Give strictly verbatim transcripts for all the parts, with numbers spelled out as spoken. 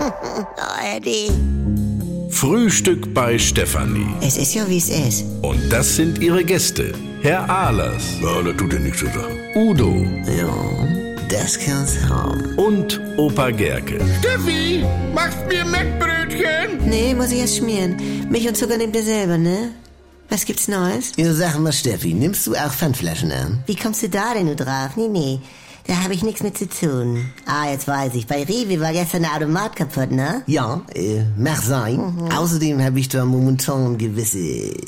Oh, Eddie. Frühstück bei Stefanie. Es ist ja, wie es ist. Und das sind ihre Gäste. Herr Ahlers. Ja, das tut ja nichts zu sagen. Udo. Ja, das kann's haben. Und Opa Gerke. Steffi, machst mir Mettbrötchen? Nee, muss ich erst schmieren. Milch und Zucker nehmt ihr selber, ne? Was gibt's Neues? Ja, sag mal, Steffi, nimmst du auch Pfandflaschen an? Wie kommst du da denn nur drauf? Nee, nee. Da habe ich nichts mit zu tun. Ah, jetzt weiß ich. Bei Rewe war gestern der Automat kaputt, ne? Ja, äh, mag sein. Mhm. Außerdem habe ich da momentan gewisse...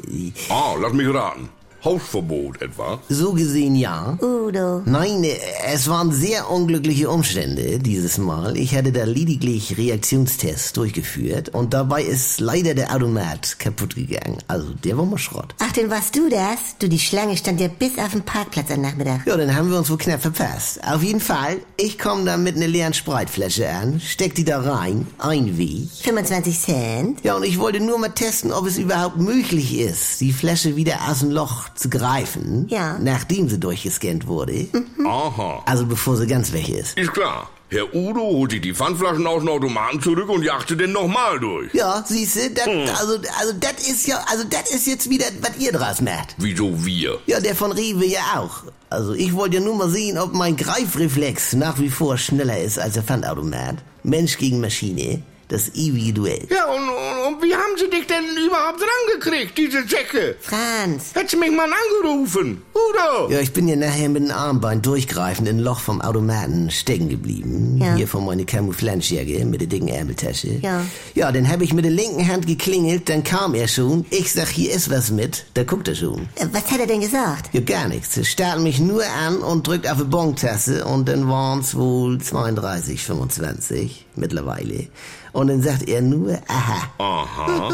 Ah, lass mich raten. Hausverbot etwa? So gesehen ja. Udo. Nein, es waren sehr unglückliche Umstände dieses Mal. Ich hatte da lediglich Reaktionstests durchgeführt und dabei ist leider der Automat kaputt gegangen. Also der war mal Schrott. Ach, denn warst du das? Du, die Schlange stand ja bis auf den Parkplatz am Nachmittag. Ja, dann haben wir uns wohl knapp verpasst. Auf jeden Fall, ich komme da mit einer leeren Spreitflasche an, steck die da rein, ein Weg. fünfundzwanzig Cent? Ja, und ich wollte nur mal testen, ob es überhaupt möglich ist, die Flasche wieder aus dem Loch zu greifen, ja, nachdem sie durchgescannt wurde. Mhm. Aha. Also bevor sie ganz weg ist. Ist klar. Herr Udo holt sich die Pfandflaschen aus dem Automaten zurück und jagt sie denn nochmal durch. Ja, siehste, das, hm. also, also das ist ja, also das ist jetzt wieder, was ihr draus macht. Wieso wir? Ja, der von Rewe ja auch. Also ich wollte ja nur mal sehen, ob mein Greifreflex nach wie vor schneller ist als der Pfandautomat. Mensch gegen Maschine. Das ewige Duell. Ja, und, und, und wie haben sie dich denn überhaupt rangekriegt, diese Säcke? Franz. Hättest du mich mal angerufen? Udo! Ja, ich bin ja nachher mit dem Armbein durchgreifend in ein Loch vom Automaten stecken geblieben. Ja. Hier von meiner Camouflagejacke mit der dicken Ärmeltasche. Ja. Ja, dann habe ich mit der linken Hand geklingelt, dann kam er schon. Ich sag, hier ist was mit. Da guckt er schon. Was hat er denn gesagt? Ja, gar nichts. Er starrt mich nur an und drückt auf die Bontaste und dann waren's wohl zweiunddreißig, fünfundzwanzig mittlerweile. Und dann sagt er nur, aha. Aha.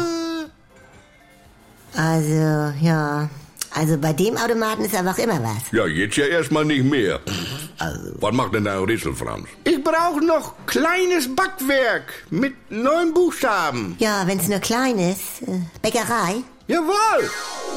Also, ja. Also bei dem Automaten ist aber auch immer was. Ja, jetzt ja erstmal nicht mehr. Also. Was macht denn dein Rätsel, Franz? Ich brauche noch kleines Backwerk mit neun Buchstaben. Ja, wenn's nur klein ist. Äh, Bäckerei? Jawohl!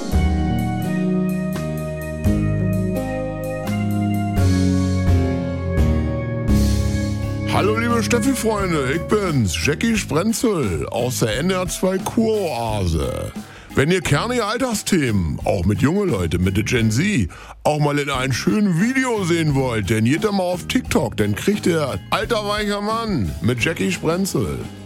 Hallo liebe Steffi-Freunde, ich bin's, Jackie Sprenzel aus der N R zwei Kuroase. Wenn ihr kernige Alltagsthemen, auch mit junge Leute, mit der Gen Z, auch mal in einem schönen Video sehen wollt, dann geht ihr mal auf TikTok, dann kriegt ihr Alter weicher Mann mit Jackie Sprenzel.